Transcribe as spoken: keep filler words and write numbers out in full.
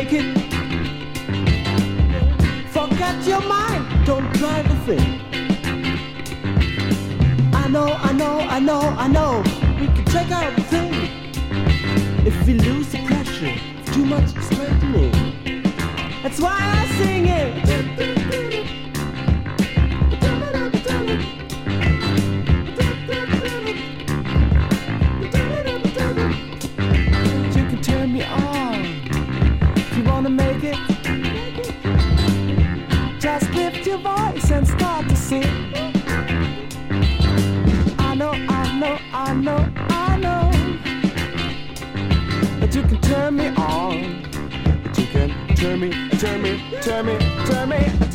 make it. Forget your mind, don't try to think. I know, I know, I know, I know. We can check out the thing. If we lose the pressure, too much straightening. That's why I sing it. You can turn me on if you wanna make it. Just lift your voice and start to sing. I know, I know, I know, I know that you can turn me on. That you can turn me, turn me, turn me, turn me.